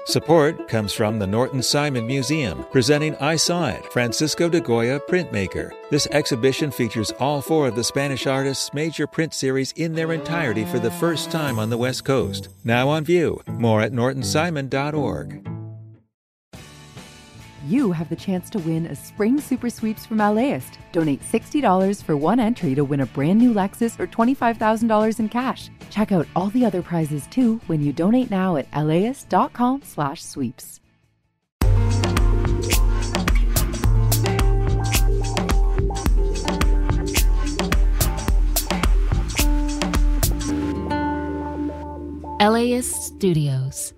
Support comes from the Norton Simon Museum, presenting I Saw It, Francisco de Goya Printmaker. This exhibition features all 4 of the Spanish artist's major print series in their entirety for the first time on the West Coast. Now on view. More at nortonsimon.org. You have the chance to win a Spring Super Sweeps from LAist. Donate $60 for one entry to win a brand new Lexus or $25,000 in cash. Check out all the other prizes too when you donate now at laist.com/sweeps. LAist Studios.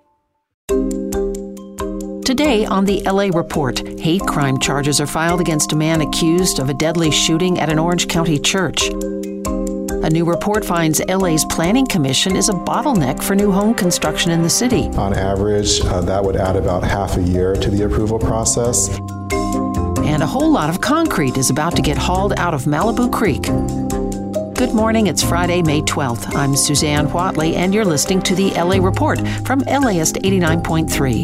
Today on the LA Report, hate crime charges are filed against a man accused of a deadly shooting at an Orange County church. A new report finds LA's Planning Commission is a bottleneck for new home construction in the city. On average, that would add about half a year to the approval process. And a whole lot of concrete is about to get hauled out of Malibu Creek. Good morning, it's Friday, May 12th. I'm Suzanne Whatley, and you're listening to the LA Report from LAist 89.3.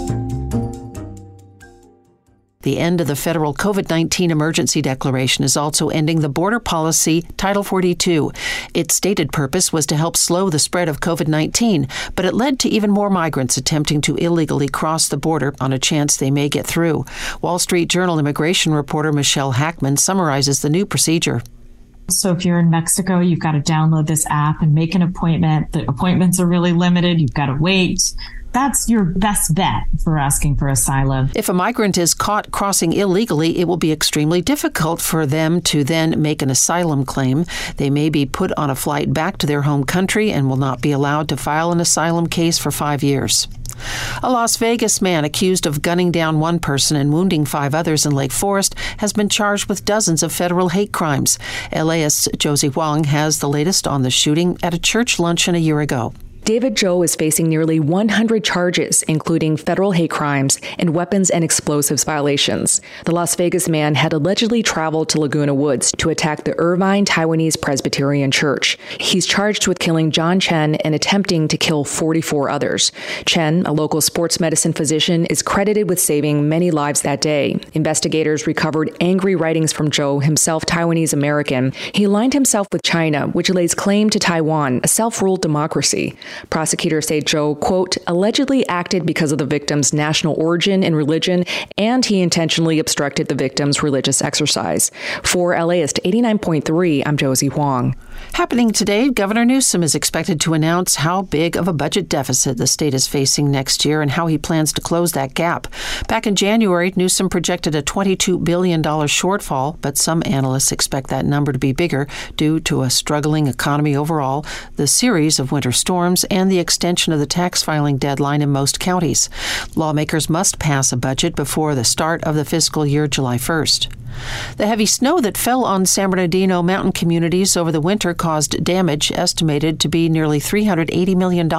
The end of the federal COVID-19 emergency declaration is also ending the border policy, Title 42. Its stated purpose was to help slow the spread of COVID-19, but it led to even more migrants attempting to illegally cross the border on a chance they may get through. Wall Street Journal immigration reporter Michelle Hackman summarizes the new procedure. So if you're in Mexico, you've got to download this app and make an appointment. The appointments are really limited. You've got to wait. That's your best bet for asking for asylum. If a migrant is caught crossing illegally, it will be extremely difficult for them to then make an asylum claim. They may be put on a flight back to their home country and will not be allowed to file an asylum case for 5 years. A Las Vegas man accused of gunning down one person and wounding 5 others in Lake Forest has been charged with dozens of federal hate crimes. LAist's Josie Huang has the latest on the shooting at a church luncheon a year ago. David Zhou is facing nearly 100 charges, including federal hate crimes and weapons and explosives violations. The Las Vegas man had allegedly traveled to Laguna Woods to attack the Irvine Taiwanese Presbyterian Church. He's charged with killing John Chen and attempting to kill 44 others. Chen, a local sports medicine physician, is credited with saving many lives that day. Investigators recovered angry writings from Zhou, himself Taiwanese American. He aligned himself with China, which lays claim to Taiwan, a self-ruled democracy. Prosecutors say Zhou, quote, allegedly acted because of the victim's national origin and religion, and he intentionally obstructed the victim's religious exercise. For LAist 89.3, I'm Josie Huang. Happening today, Governor Newsom is expected to announce how big of a budget deficit the state is facing next year and how he plans to close that gap. Back in January, Newsom projected a $22 billion shortfall, but some analysts expect that number to be bigger due to a struggling economy overall, the series of winter storms, and the extension of the tax filing deadline in most counties. Lawmakers must pass a budget before the start of the fiscal year, July 1st. The heavy snow that fell on San Bernardino mountain communities over the winter caused damage estimated to be nearly $380 million.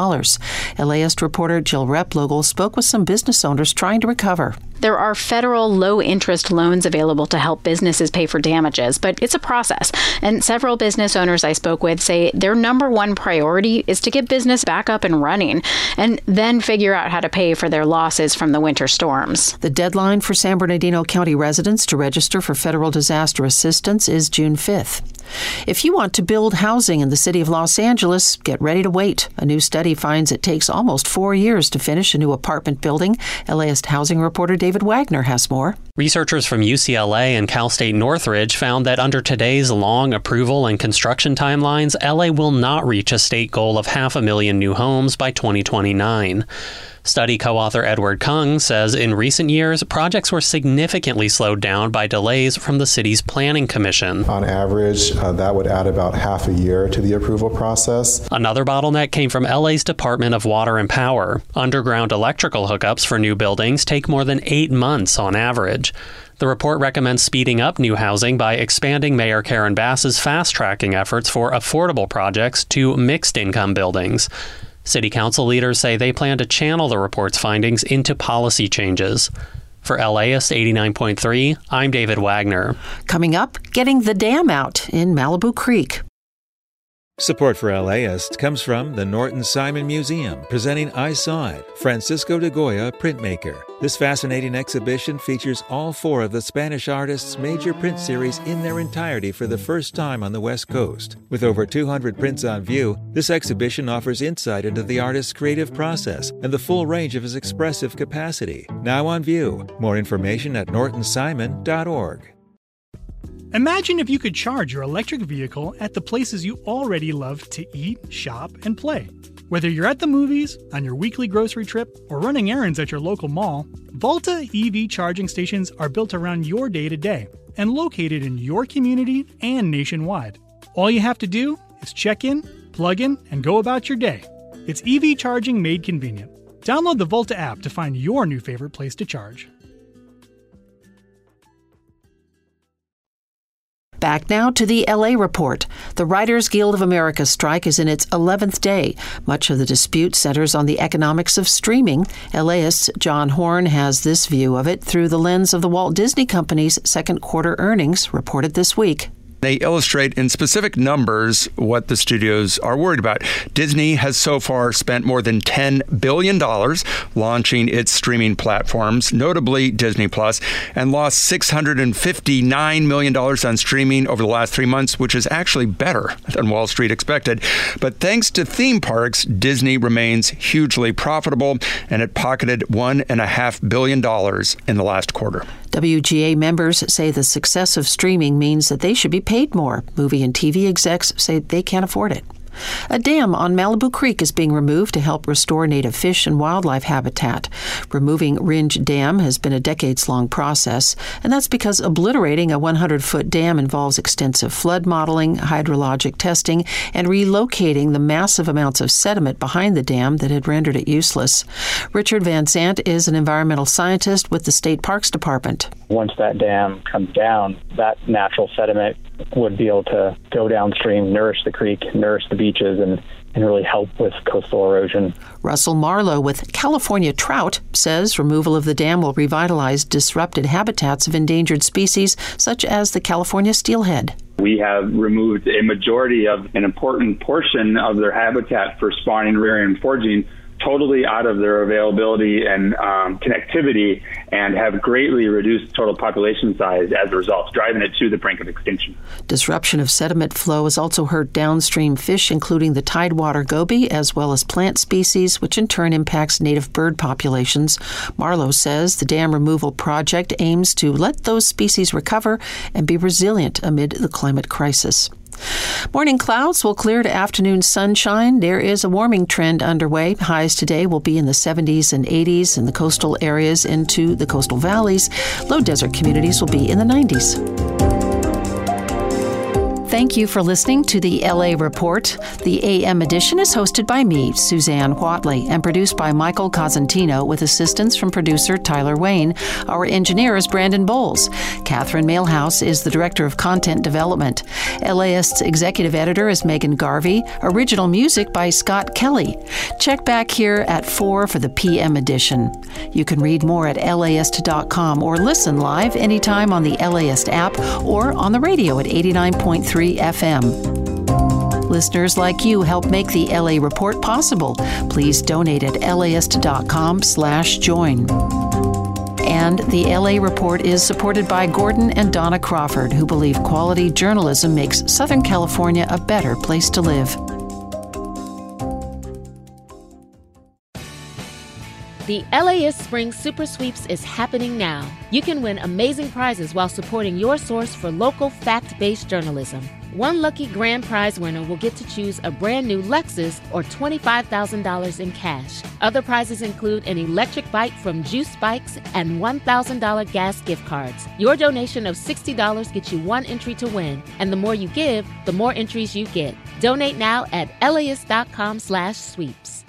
LAist reporter Jill Replogle spoke with some business owners trying to recover. There are federal low-interest loans available to help businesses pay for damages, but it's a process. And several business owners I spoke with say their number one priority is to get business back up and running and then figure out how to pay for their losses from the winter storms. The deadline for San Bernardino County residents to register for federal disaster assistance is June 5th. If you want to build housing in the city of Los Angeles, get ready to wait. A new study finds it takes almost 4 years to finish a new apartment building. LAist housing reporter David Wagner has more. Researchers from UCLA and Cal State Northridge found that under today's long approval and construction timelines, LA will not reach a state goal of 500,000 new homes by 2029. Study co-author Edward Kung says in recent years, projects were significantly slowed down by delays from the city's planning commission. On average, that would add about half a year to the approval process. Another bottleneck came from LA's Department of Water and Power. Underground electrical hookups for new buildings take more than 8 months on average. The report recommends speeding up new housing by expanding Mayor Karen Bass's fast-tracking efforts for affordable projects to mixed-income buildings. City Council leaders say they plan to channel the report's findings into policy changes. For LAist 89.3, I'm David Wagner. Coming up, getting the dam out in Malibu Creek. Support for LAist comes from the Norton Simon Museum, presenting I Saw It, Francisco de Goya printmaker. This fascinating exhibition features all 4 of the Spanish artist's major print series in their entirety for the first time on the West Coast. With over 200 prints on view, this exhibition offers insight into the artist's creative process and the full range of his expressive capacity. Now on view. More information at nortonsimon.org. Imagine if you could charge your electric vehicle at the places you already love to eat, shop, and play. Whether you're at the movies, on your weekly grocery trip, or running errands at your local mall, Volta EV charging stations are built around your day-to-day and located in your community and nationwide. All you have to do is check in, plug in, and go about your day. It's EV charging made convenient. Download the Volta app to find your new favorite place to charge. Back now to the LA Report. The Writers Guild of America strike is in its 11th day. Much of the dispute centers on the economics of streaming. LAist John Horn has this view of it through the lens of the Walt Disney Company's second quarter earnings reported this week. They illustrate in specific numbers what the studios are worried about. Disney has so far spent more than $10 billion launching its streaming platforms, notably Disney Plus, and lost $659 million on streaming over the last 3 months, which is actually better than Wall Street expected. But thanks to theme parks, Disney remains hugely profitable, and it pocketed $1.5 billion in the last quarter. WGA members say the success of streaming means that they should be paid more. Movie and TV execs say they can't afford it. A dam on Malibu Creek is being removed to help restore native fish and wildlife habitat. Removing Ringe Dam has been a decades-long process, and that's because obliterating a 100-foot dam involves extensive flood modeling, hydrologic testing, and relocating the massive amounts of sediment behind the dam that had rendered it useless. Richard Van Zandt is an environmental scientist with the State Parks Department. Once that dam comes down, that natural sediment would be able to go downstream, nourish the creek, nourish the beaches, and really help with coastal erosion. Russell Marlowe with California Trout says removal of the dam will revitalize disrupted habitats of endangered species such as the California steelhead. We have removed a majority of an important portion of their habitat for spawning, rearing, and foraging totally out of their availability and connectivity, and have greatly reduced total population size as a result, driving it to the brink of extinction. Disruption of sediment flow has also hurt downstream fish, including the tidewater goby, as well as plant species, which in turn impacts native bird populations. Marlowe says the dam removal project aims to let those species recover and be resilient amid the climate crisis. Morning clouds will clear to afternoon sunshine. There is a warming trend underway. Highs today will be in the 70s and 80s in the coastal areas into the coastal valleys. Low desert communities will be in the 90s. Thank you for listening to the LA Report. The AM edition is hosted by me, Suzanne Whatley, and produced by Michael Cosentino with assistance from producer Tyler Wayne. Our engineer is Brandon Bowles. Catherine Mailhouse is the Director of Content Development. LAist's executive editor is Megan Garvey. Original music by Scott Kelly. Check back here at 4 for the PM edition. You can read more at laist.com or listen live anytime on the LAist app or on the radio at 89.3 FM. Listeners like you help make the LA Report possible. Please donate at laist.com/join. And the LA Report is supported by Gordon and Donna Crawford, who believe quality journalism makes Southern California a better place to live. The LAist Spring Super Sweeps is happening now. You can win amazing prizes while supporting your source for local fact-based journalism. One lucky grand prize winner will get to choose a brand new Lexus or $25,000 in cash. Other prizes include an electric bike from Juice Bikes and $1,000 gas gift cards. Your donation of $60 gets you one entry to win, and the more you give, the more entries you get. Donate now at laist.com/sweeps.